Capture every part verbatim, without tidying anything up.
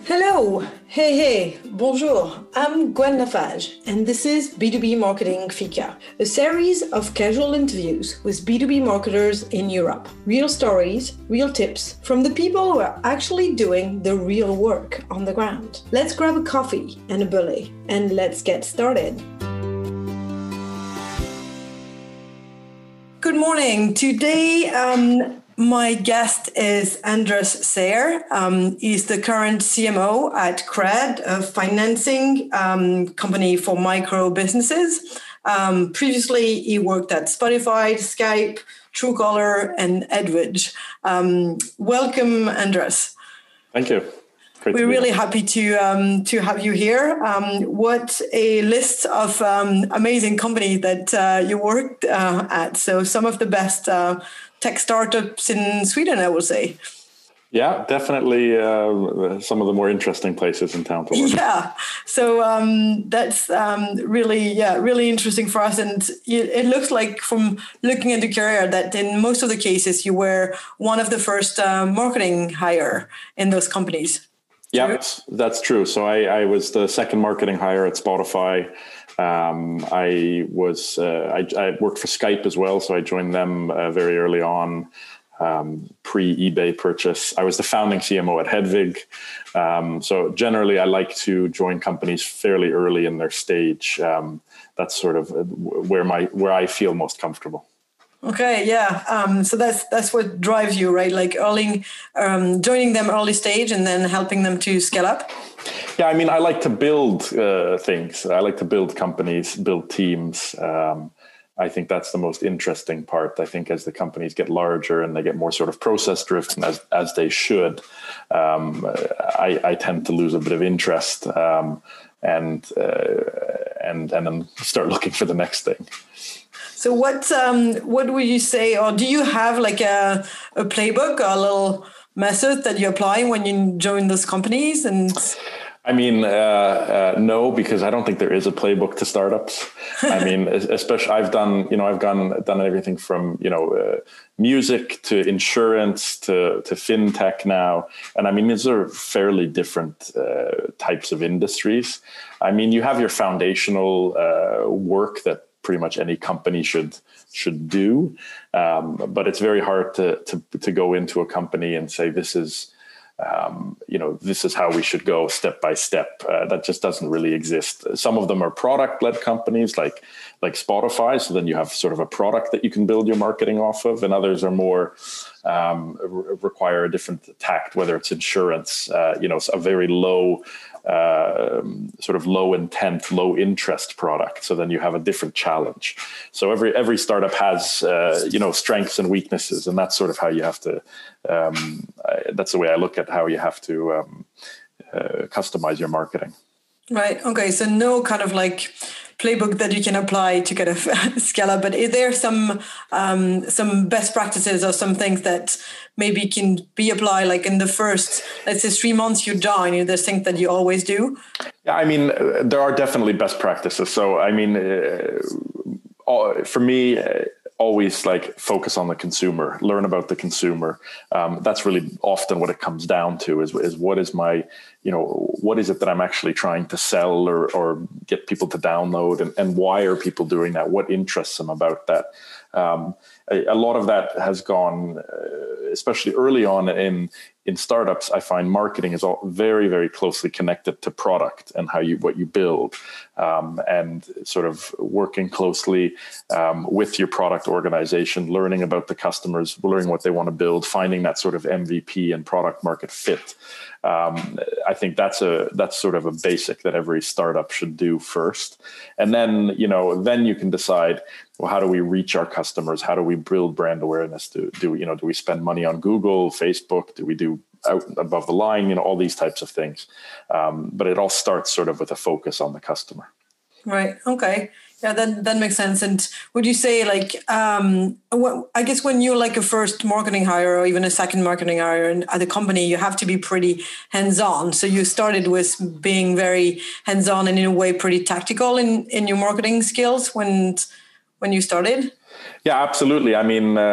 Hello, hey, hey, bonjour. I'm Gwen Lafage, and this is B two B Marketing Fika, a series of casual interviews with B two B marketers in Europe. Real stories, real tips from the people who are actually doing the real work on the ground. Let's grab a coffee and a bully, and let's get started. Good morning. Today, um, my guest is Andres Sayer. Um, he's the current C M O at Cred, a financing um, company for micro businesses. Um, previously, he worked at Spotify, Skype, Truecaller, and Edwidge. Um, welcome, Andres. Thank you. Great We're really happy to um, to have you here. Um, what a list of um, amazing companies that uh, you worked uh, at. So some of the best uh, tech startups in Sweden, I would say. Yeah, definitely uh, some of the more interesting places in town to work. Yeah, so um, that's um, really, yeah, really interesting for us. And it looks like from looking at the career that in most of the cases you were one of the first uh, marketing hire in those companies. Yeah, that's true. So I, I was the second marketing hire at Spotify. Um, I was uh, I, I worked for Skype as well, so I joined them uh, very early on, um, pre-eBay purchase. I was the founding C M O at Hedvig. Um, so generally, I like to join companies fairly early in their stage. Um, that's sort of where my where I feel most comfortable. Okay, yeah. Um, so that's that's what drives you, right? Like early, um, joining them early stage and then helping them to scale up. Yeah, I mean, I like to build uh, things. I like to build companies, build teams. Um, I think that's the most interesting part. I think as the companies get larger and they get more sort of process driven, as as they should, um, I, I tend to lose a bit of interest um, and uh, and and then start looking for the next thing. So what um, what would you say, or do you have like a, a playbook or a little method that you apply when you join those companies? And I mean, uh, uh, no, because I don't think there is a playbook to startups. I mean, especially I've done, you know, I've done done everything from, you know, uh, music to insurance to to fintech now, and I mean, these are fairly different uh, types of industries. I mean, you have your foundational uh, work that pretty much any company should should do, um, but it's very hard to to to go into a company and say this is, um, you know, this is how we should go step by step. Uh, that just doesn't really exist. Some of them are product led companies like like Spotify, so then you have sort of a product that you can build your marketing off of, and others are more um, re- require a different tact, whether it's insurance, uh, you know, a very low. Uh, sort of low intent, low interest product. So then you have a different challenge. So every every startup has uh, you know strengths and weaknesses, and that's sort of how you have to. Um, I, that's the way I look at how you have to um, uh, customize your marketing. Right. Okay. So no kind of like playbook that you can apply to kind of scale up, but is there some um, some best practices or some things that maybe can be applied like in the first, let's say three months you join, you there's things that you always do? Yeah, I mean, uh, there are definitely best practices. So, I mean, uh, all, for me, uh, always like focus on the consumer, learn about the consumer. Um, that's really often what it comes down to is, is what is my, you know, what is it that I'm actually trying to sell or, or get people to download, and, and why are people doing that? What interests them about that? Um, a, a lot of that has gone, uh, especially early on in in startups. I find marketing is all very, very closely connected to product and how you what you build, um, and sort of working closely um, with your product organization, learning about the customers, learning what they want to build, finding that sort of M V P and product market fit. Um, I think that's a that's sort of a basic that every startup should do first, and then you know then you can decide, well, how do we reach our customers? How do we build brand awareness? Do do you know do we spend money on Google, Facebook? Do we do out above the line? You know all these types of things, um, but it all starts sort of with a focus on the customer. Right. Okay. Yeah, that that makes sense. And would you say like, um, what, I guess when you're like a first marketing hire or even a second marketing hire in, at a company, you have to be pretty hands-on. So you started with being very hands-on and in a way pretty tactical in, in your marketing skills when when you started? Yeah, absolutely. I mean, uh,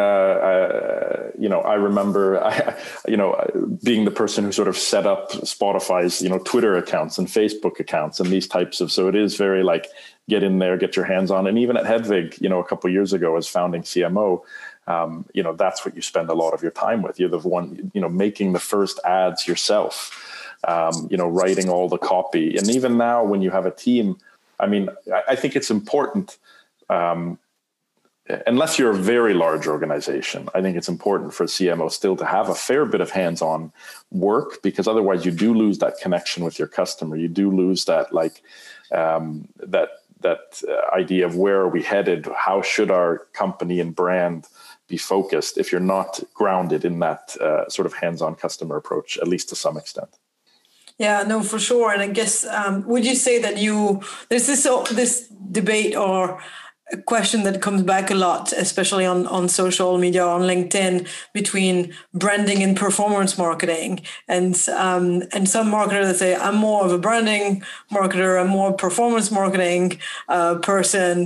uh, you know, I remember, I, you know, being the person who sort of set up Spotify's, you know, Twitter accounts and Facebook accounts and these types of, so it is very like, get in there, get your hands on. And even at Hedvig, you know, a couple of years ago as founding C M O, um, you know, that's what you spend a lot of your time with. You're the one, you know, making the first ads yourself, um, you know, writing all the copy. And even now when you have a team, I mean, I, I think it's important, um, unless you're a very large organization, I think it's important for a C M O still to have a fair bit of hands-on work, because otherwise you do lose that connection with your customer. You do lose that, like, um, that that uh, idea of where are we headed? How should our company and brand be focused if you're not grounded in that uh, sort of hands-on customer approach, at least to some extent. Yeah, no, for sure. And I guess, um, would you say that you, there's this, uh, this debate or a question that comes back a lot, especially on, on social media, on LinkedIn, between branding and performance marketing. And um, and some marketers say, I'm more of a branding marketer, I'm more performance marketing uh, person.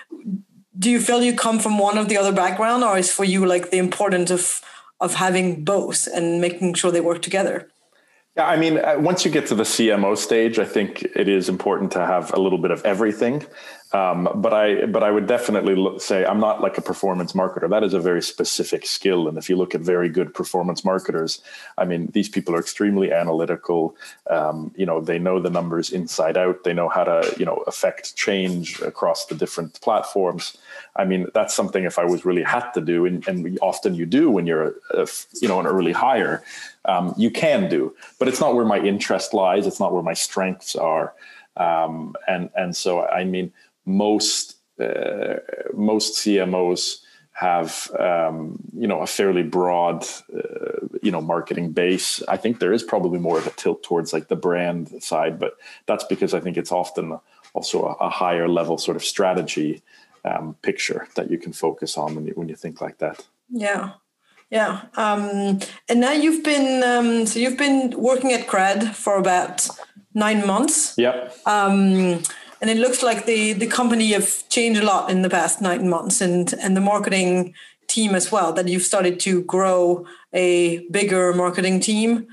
Do you feel you come from one or the other background, or is for you like the importance of, of having both and making sure they work together? Yeah, I mean, once you get to the C M O stage, I think it is important to have a little bit of everything. Um, but I, but I would definitely look, say I'm not like a performance marketer. That is a very specific skill. And if you look at very good performance marketers, I mean, these people are extremely analytical. Um, you know, they know the numbers inside out. They know how to, you know, affect change across the different platforms. I mean, that's something if I was really had to do, and, and often you do when you're, a, you know, an early hire, um, you can do, but it's not where my interest lies. It's not where my strengths are. Um, and, and so, I mean, most, uh, most C M Os have, um, you know, a fairly broad, uh, you know, marketing base. I think there is probably more of a tilt towards like the brand side, but that's because I think it's often also a, a higher level sort of strategy um, picture that you can focus on when you, when you think like that. Yeah. Yeah. Um, and now you've been, um, so you've been working at Cred for about nine months. Yep. Um, and it looks like the, the company have changed a lot in the past nine months and, and the marketing team as well, that you've started to grow a bigger marketing team.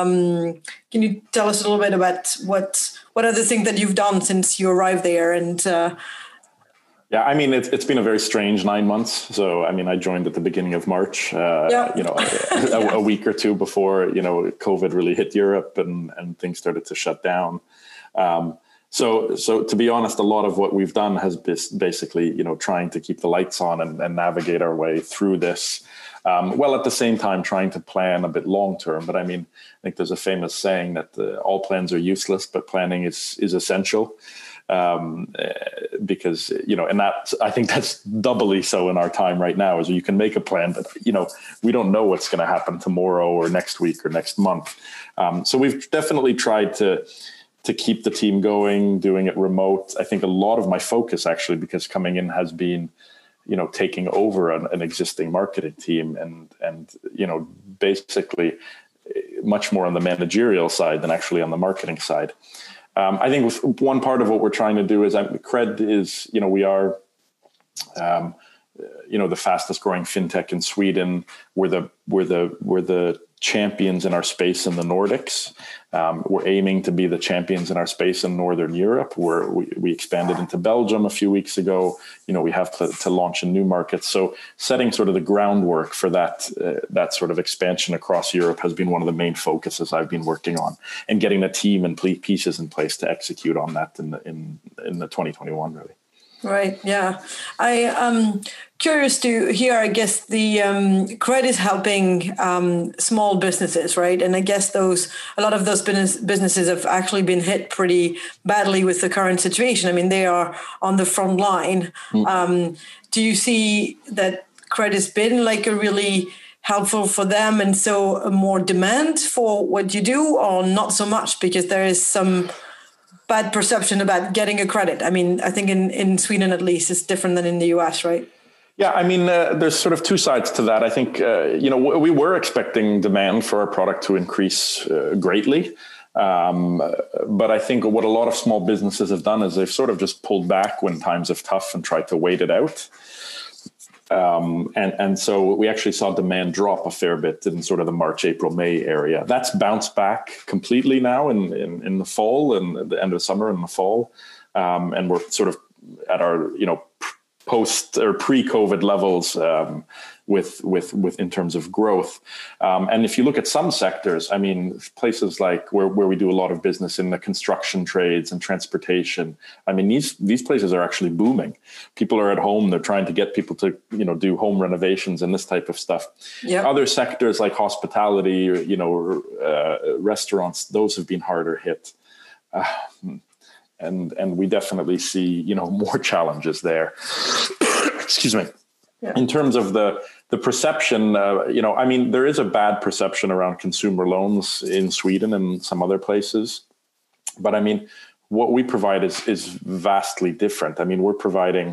Um, can you tell us a little bit about what, what are the things that you've done since you arrived there? And, uh, Yeah, I mean, it's it's been a very strange nine months. So, I mean, I joined at the beginning of March, uh, yeah. you know, a, yeah. a week or two before, you know, COVID really hit Europe and, and things started to shut down. Um, so, so to be honest, a lot of what we've done has been basically, you know, trying to keep the lights on and, and navigate our way through this. Um, well, at the same time, trying to plan a bit long term. But I mean, I think there's a famous saying that the, all plans are useless, but planning is is essential. Um, because, you know, and that, I think that's doubly so in our time right now, is you can make a plan, but, you know, we don't know what's going to happen tomorrow or next week or next month. Um, so we've definitely tried to, to keep the team going, doing it remote. I think a lot of my focus actually, because coming in has been, you know, taking over an, an existing marketing team and, and, you know, basically much more on the managerial side than actually on the marketing side. Um, I think one part of what we're trying to do is, um, Cred is, you know, we are, um, you know, the fastest growing fintech in Sweden. We're the we're the we're the champions in our space in the Nordics. Um, we're aiming to be the champions in our space in Northern Europe. Where we, we expanded into Belgium a few weeks ago. You know, we have to, to launch in new markets. So setting sort of the groundwork for that uh, that sort of expansion across Europe has been one of the main focuses I've been working on, and getting a team and pieces in place to execute on that in the, in in the twenty twenty-one really. Right. Yeah. I am curious to hear, I guess, the um, Cred is helping um, small businesses, right? And I guess those, a lot of those business, businesses have actually been hit pretty badly with the current situation. I mean, they are on the front line. Mm. Um, do you see that Cred has been like a really helpful for them, and so a more demand for what you do, or not so much, because there is some bad perception about getting a credit? I mean, I think in, in Sweden, at least, it's different than in the U S, right? Yeah, I mean, uh, there's sort of two sides to that. I think, uh, you know, we were expecting demand for our product to increase uh, greatly. Um, but I think what a lot of small businesses have done is they've sort of just pulled back when times have tough and tried to wait it out. Um, and, and so we actually saw demand drop a fair bit in sort of the March, April, May area. That's bounced back completely now in, in, in the fall and the end of summer and the fall. Um, and we're sort of at our, you know, post or pre-COVID levels um, with with with in terms of growth. Um, and if you look at some sectors, I mean, places like where, where we do a lot of business in the construction trades and transportation, I mean, these these places are actually booming. People are at home. They're trying to get people to, you know, do home renovations and this type of stuff. Yep. Other sectors like hospitality, or, you know, uh, restaurants, those have been harder hit. Uh, And and we definitely see, you know, more challenges there. Excuse me. Yeah. In terms of the the perception, uh, you know, I mean, there is a bad perception around consumer loans in Sweden and some other places. But I mean, what we provide is is vastly different. I mean, we're providing,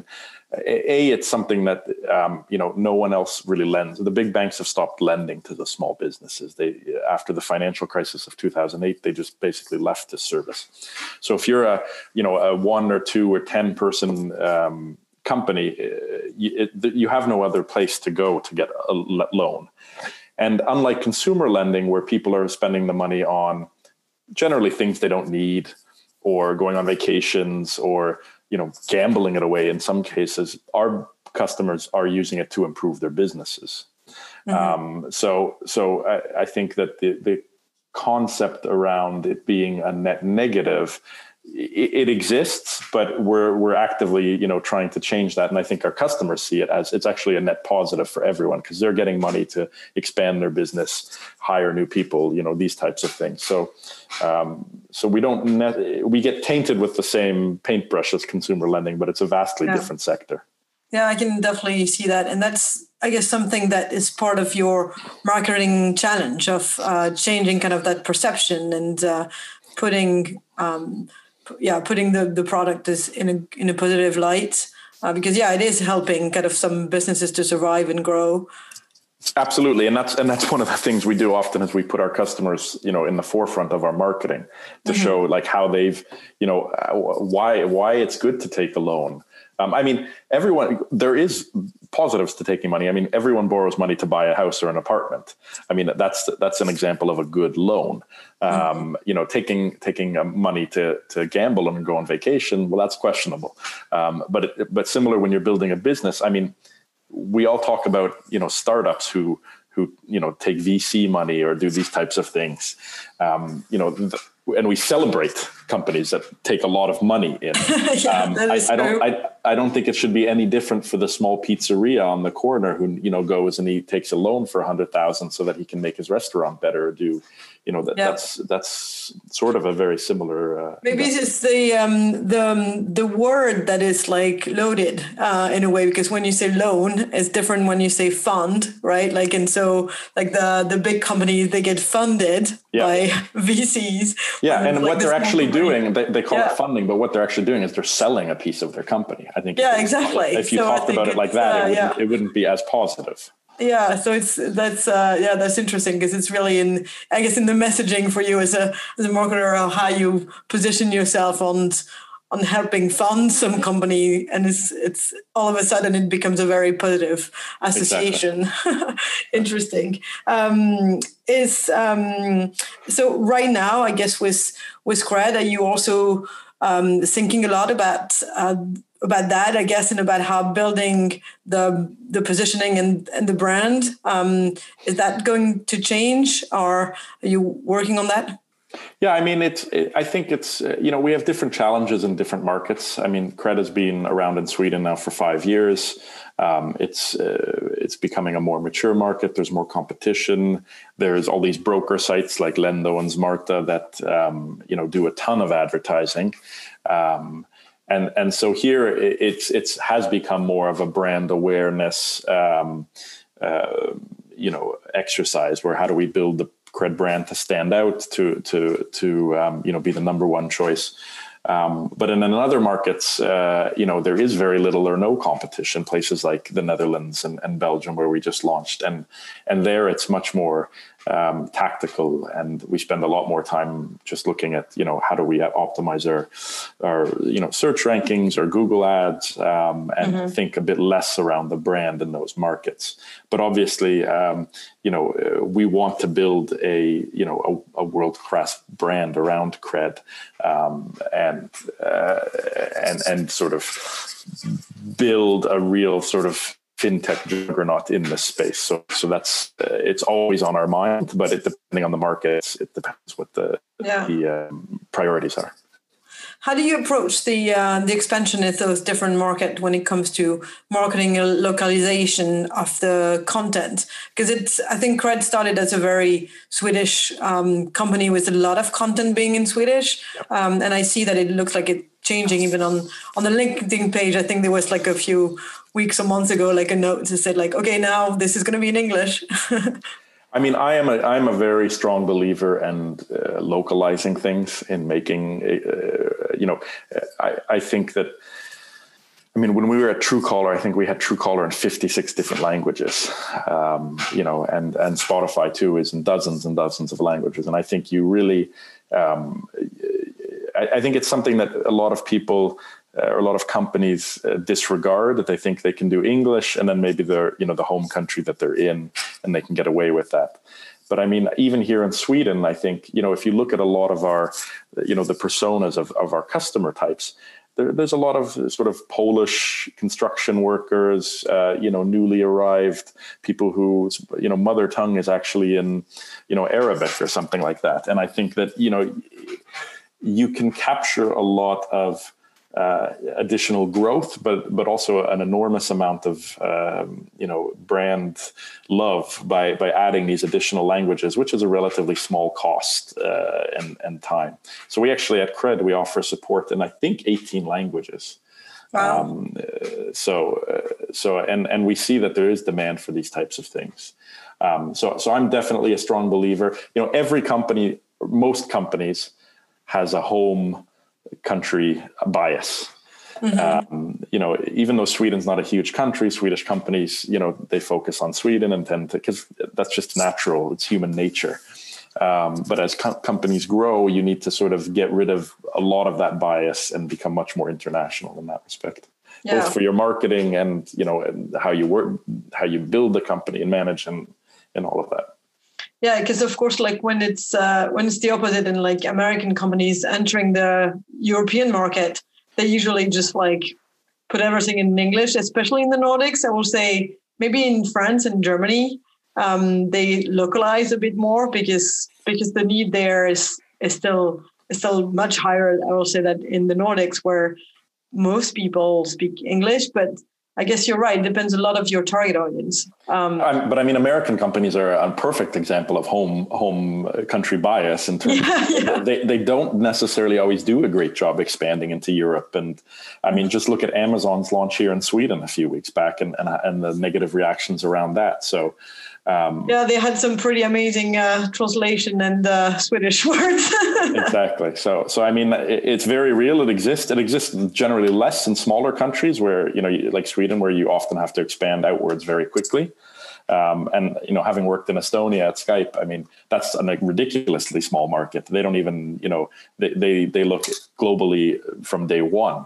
A, it's something that, um, you know, no one else really lends. The big banks have stopped lending to the small businesses. They, after the financial crisis of two thousand eight, they just basically left this service. So if you're a, you know, a one or two or ten person um, company, you, it, you have no other place to go to get a loan. And unlike consumer lending, where people are spending the money on generally things they don't need, or going on vacations, or, you know, gambling it away in some cases, our customers are using it to improve their businesses. Mm-hmm. Um, so so I, I think that the, the concept around it being a net negative, it, it exists, but we're we're actively, you know, trying to change that. And I think our customers see it as it's actually a net positive for everyone, because they're getting money to expand their business, hire new people, you know, these types of things. So um, so we don't net, we get tainted with the same paintbrush as consumer lending, but it's a vastly yeah. different sector. Yeah, I can definitely see that. And that's, I guess, something that is part of your marketing challenge of uh, changing kind of that perception and uh, putting, um, yeah, putting the, the product is in a, in a positive light. Uh, because, yeah, it is helping kind of some businesses to survive and grow. Absolutely. And that's and that's one of the things we do often is we put our customers, you know, in the forefront of our marketing to mm-hmm. show like how they've, you know, why why it's good to take a loan. Um, I mean, everyone, there is positives to taking money. I mean, everyone borrows money to buy a house or an apartment. I mean, that's that's an example of a good loan. Um, mm-hmm. You know, taking taking money to to gamble and go on vacation, well, that's questionable. Um, but it, but similar when you're building a business, I mean, we all talk about, you know, startups who who, you know, take V C money or do these types of things. Um, you know, th- and we celebrate companies that take a lot of money in. yeah, um, I, I don't. I, I don't think it should be any different for the small pizzeria on the corner who, you know, goes and he takes a loan for a hundred thousand so that he can make his restaurant better. Or do, you know, that, yeah. that's that's sort of a very similar. Uh, Maybe it's the um, the the word that is like loaded uh, in a way, because when you say loan, it's different when you say fund, right? Like, and so like the the big companies, they get funded yeah. by V Cs. Yeah, and like what they're actually company. doing, they, they call yeah. it funding, but what they're actually doing is they're selling a piece of their company. I think. Yeah, exactly. If you so talked about it like that, uh, it, wouldn't, yeah. it wouldn't be as positive. Yeah, so it's that's uh, yeah that's interesting, because it's really in I guess in the messaging for you as a as a marketer of how you position yourself on on helping fund some company, and it's it's all of a sudden it becomes a very positive association. Exactly. Interesting. Um, is um, so right now, I guess with with Cred, are you also um, thinking a lot about uh, about that, I guess, and about how building the the positioning and, and the brand, um, is that going to change, or are you working on that? Yeah, I mean, it's. It, I think it's. Uh, you know, we have different challenges in different markets. I mean, Cred has been around in Sweden now for five years. Um, it's uh, it's becoming a more mature market. There's more competition. There's all these broker sites like Lendo and Smarta that um, you know do a ton of advertising. Um, And and so here it's it's has become more of a brand awareness, um, uh, you know, exercise where how do we build the Cred brand to stand out, to to to um, you know be the number one choice. Um, but in other markets, uh, you know, there is very little or no competition. Places like the Netherlands and, and Belgium, where we just launched, and and there it's much more um, tactical, and we spend a lot more time just looking at, you know, how do we optimize our our you know search rankings or Google ads, um, and mm-hmm. think a bit less around the brand in those markets. But obviously, um, you know, we want to build a you know a, a world-class brand around Cred, um, and uh, and and sort of build a real sort of fintech juggernaut in this space. So, so that's uh, it's always on our mind, but it depending on the markets, it depends what the yeah. the um, priorities are. How do you approach the uh, the expansion in those different markets when it comes to marketing and localization of the content? Because it's, I think Cred started as a very Swedish um, company with a lot of content being in Swedish, yep. um, and I see that it looks like it's changing even on on the LinkedIn page. I think there was like a few weeks or months ago, like a note that said like, okay, now this is going to be in English. I mean, I am a I'm a very strong believer in uh, localizing things, in making, uh, you know, I, I think that, I mean, when we were at Truecaller, I think we had Truecaller in fifty-six different languages, um, you know, and, and Spotify too is in dozens and dozens of languages. And I think you really, um, I, I think it's something that a lot of people Uh, or a lot of companies uh, disregard, that they think they can do English and then maybe they're, you know, the home country that they're in and they can get away with that. But I mean, even here in Sweden, I think, you know, if you look at a lot of our, you know, the personas of, of our customer types, there, there's a lot of sort of Polish construction workers, uh, you know, newly arrived people whose, you know, mother tongue is actually in, you know, Arabic or something like that. And I think that, you know, you can capture a lot of Uh, additional growth, but but also an enormous amount of um, you know brand love by by adding these additional languages, which is a relatively small cost uh, and and time. So we actually at Cred we offer support in I think eighteen languages. Wow. Um, uh, so uh, so and and we see that there is demand for these types of things. Um, so so I'm definitely a strong believer. You know, every company, most companies, has a home country bias. Mm-hmm. Um, you know, even though Sweden's not a huge country, Swedish companies, you know, they focus on Sweden and tend to, because that's just natural. It's human nature. Um, but as com- companies grow, you need to sort of get rid of a lot of that bias and become much more international in that respect, yeah. both for your marketing and, you know, and how you work, how you build the company and manage and, and all of that. Yeah, because of course, like when it's uh, when it's the opposite in like American companies entering the European market, they usually just like put everything in English, especially in the Nordics. I will say maybe in France and Germany, um, they localize a bit more because because the need there is is still is still much higher. I will say that in the Nordics, where most people speak English, but I guess you're right. It depends a lot of your target audience. Um, um, but I mean, American companies are a perfect example of home home country bias in terms yeah, of, yeah. they they don't necessarily always do a great job expanding into Europe. And I mean, just look at Amazon's launch here in Sweden a few weeks back and and, and the negative reactions around that. So. Um, yeah, they had some pretty amazing uh, translation and uh, Swedish words. Exactly. So, so I mean, it, it's very real. It exists. It exists generally less in smaller countries where, you know, like Sweden, where you often have to expand outwards very quickly. Um, and, you know, having worked in Estonia at Skype, I mean, that's a like, ridiculously small market. They don't even, you know, they, they, they look globally from day one.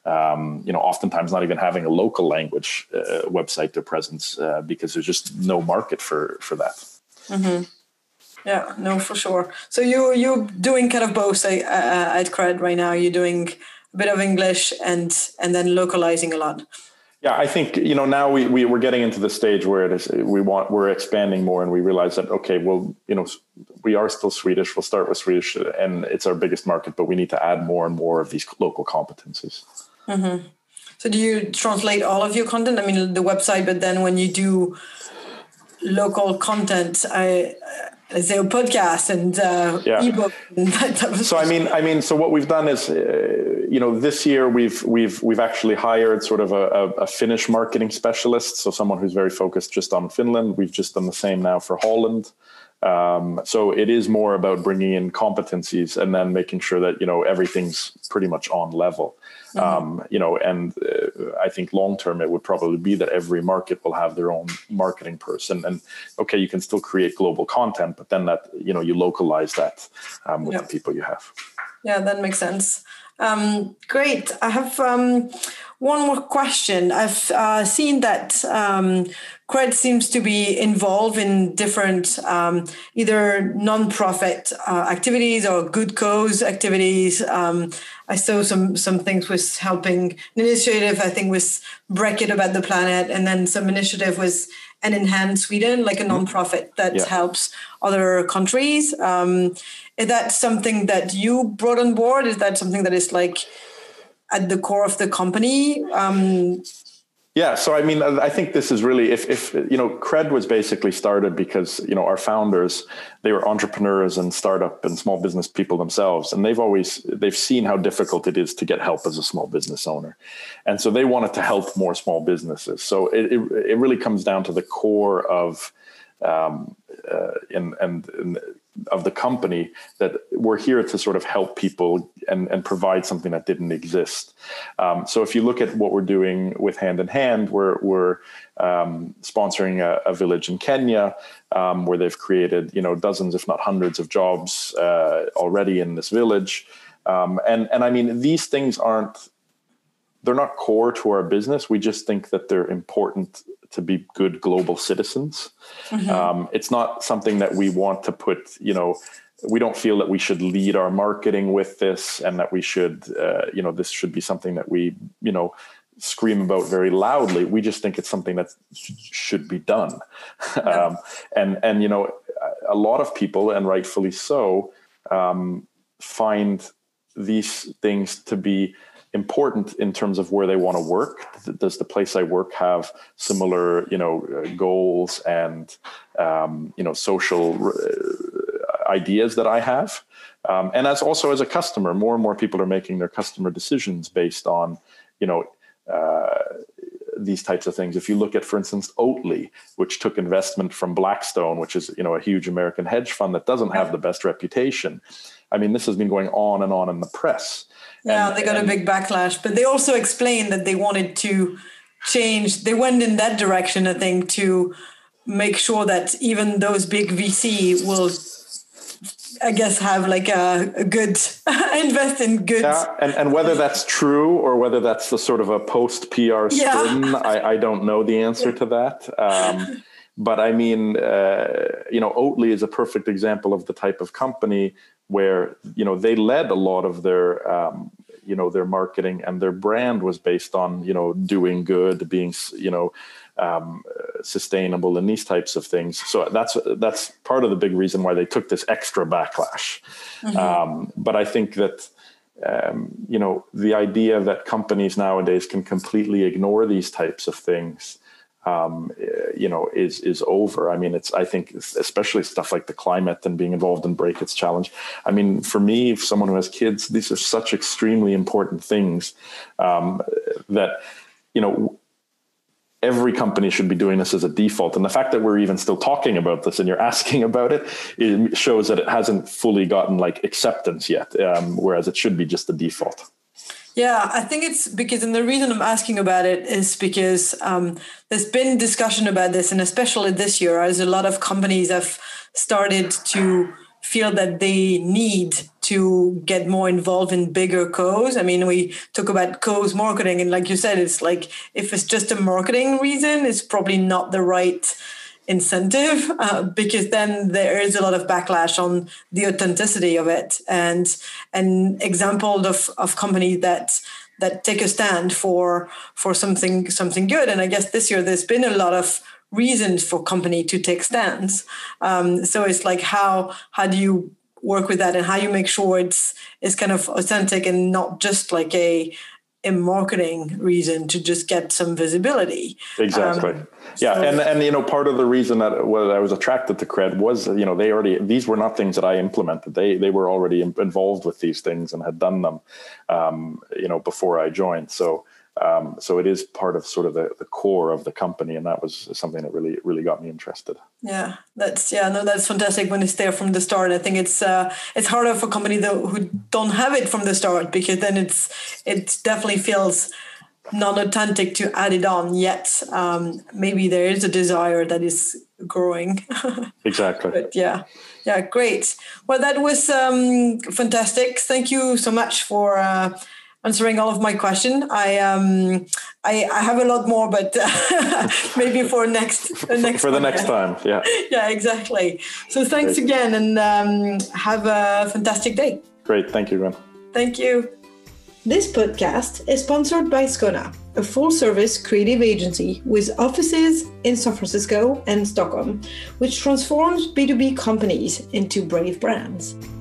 Um, you know, oftentimes not even having a local language uh, website or presence uh, because there's just no market for, for that. Mm-hmm. Yeah, no, for sure. So you, you're doing kind of both uh, at Cred right now. You're doing a bit of English and and then localizing a lot. Yeah, I think, you know, now we, we, we're getting into the stage where it is, we want, we're expanding more and we realize that, okay, well, you know, we are still Swedish. We'll start with Swedish and it's our biggest market, but we need to add more and more of these local competencies. Mm-hmm. So do you translate all of your content? I mean, the website, but then when you do local content, I, let's say a podcast and uh, yeah. ebook. And that type of so I mean, I mean, so what we've done is, uh, you know, this year we've we've we've actually hired sort of a, a, a Finnish marketing specialist, so someone who's very focused just on Finland. We've just done the same now for Holland. Um, so it is more about bringing in competencies and then making sure that, you know, everything's pretty much on level. Mm-hmm. Um, you know, and uh, I think long term, it would probably be that every market will have their own marketing person. And okay, you can still create global content, but then that, you know, you localize that um, with yep. the people you have. Yeah, that makes sense. Um, great. I have um, one more question. I've uh, seen that um, Cred seems to be involved in different um, either non-profit uh, activities or good cause activities. Um, I saw some some things with helping an initiative, I think, with Break It About the Planet, and then some initiative was N in Hand Sweden, like a non-profit that yeah. helps other countries. Um, is that something that you brought on board? Is that something that is like at the core of the company? Um, yeah. So, I mean, I think this is really, if, if, you know, Cred was basically started because, you know, our founders, they were entrepreneurs and startup and small business people themselves. And they've always, they've seen how difficult it is to get help as a small business owner. And so they wanted to help more small businesses. So it, it, it really comes down to the core of, um, uh, and, and, and of the company, that we're here to sort of help people and, and provide something that didn't exist. Um, so if you look at what we're doing with Hand in Hand, we're, we're um, sponsoring a, a village in Kenya um, where they've created, you know, dozens, if not hundreds of jobs uh, already in this village. Um, and, and I mean, these things aren't, they're not core to our business. We just think that they're important to be good global citizens. Mm-hmm. Um, it's not something that we want to put, you know, we don't feel that we should lead our marketing with this, and that we should, uh, you know, this should be something that we, you know, scream about very loudly. We just think it's something that should be done. Yeah. um, and, and, you know, a lot of people, and rightfully so, um, find these things to be important in terms of where they want to work. Does the place I work have similar, you know, goals and, um, you know, social ideas that I have? Um, and as also as a customer, more and more people are making their customer decisions based on, you know, uh, these types of things. If you look at, for instance, Oatly, which took investment from Blackstone, which is, you know, a huge American hedge fund that doesn't have the best reputation. I mean, this has been going on and on in the press. Yeah, and, they got and, a big backlash, but they also explained that they wanted to change. They went in that direction, I think, to make sure that even those big V C will, I guess, have like a, a good invest in good. Yeah, and, and whether that's true or whether that's the sort of a post P R spin, yeah. I, I don't know the answer yeah. to that. Um, but I mean, uh, you know, Oatly is a perfect example of the type of company where, you know, they led a lot of their, um, you know, their marketing, and their brand was based on, you know, doing good, being, you know, um, sustainable, and these types of things. So that's, that's part of the big reason why they took this extra backlash. Mm-hmm. Um, but I think that, um, you know, the idea that companies nowadays can completely ignore these types of things, um, you know, is, is over. I mean, it's, I think, especially stuff like the climate and being involved in Break It's Challenge. I mean, for me, if someone who has kids, these are such extremely important things, um, that, you know, every company should be doing this as a default. And the fact that we're even still talking about this and you're asking about it, it shows that it hasn't fully gotten like acceptance yet. Um, whereas it should be just the default. Yeah, I think it's because, and the reason I'm asking about it is because um, there's been discussion about this, and especially this year, as a lot of companies have started to feel that they need to get more involved in bigger cause. I mean, we talk about cause marketing, and like you said, it's like, if it's just a marketing reason, it's probably not the right incentive, uh, because then there is a lot of backlash on the authenticity of it, and an example of, of companies that that take a stand for for something something good. And I guess this year there's been a lot of reasons for company to take stands. Um, so it's like, how how do you work with that, and how you make sure it's it's kind of authentic and not just like a a marketing reason to just get some visibility. Exactly. Um, yeah. So, and, and, you know, part of the reason that well, I was attracted to Cred was, you know, they already, these were not things that I implemented. They, they were already involved with these things and had done them, um, you know, before I joined. So, um, so it is part of sort of the, the core of the company. And that was something that really, really got me interested. Yeah, that's, yeah, no, that's fantastic when it's there from the start. I think it's, uh, it's harder for companies though, who don't have it from the start, because then it's, it definitely feels non-authentic to add it on yet. Um, maybe there is a desire that is growing. Exactly. But yeah, yeah, great. Well, that was um, fantastic. Thank you so much for uh, answering all of my questions. I um, I, I have a lot more, but uh, maybe for next uh, next for the podcast. next time. Yeah. Yeah, exactly. So thanks great. again, and um, have a fantastic day. Great. Thank you, Gwen. Thank you. This podcast is sponsored by Skona, a full-service creative agency with offices in San Francisco and Stockholm, which transforms B two B companies into brave brands.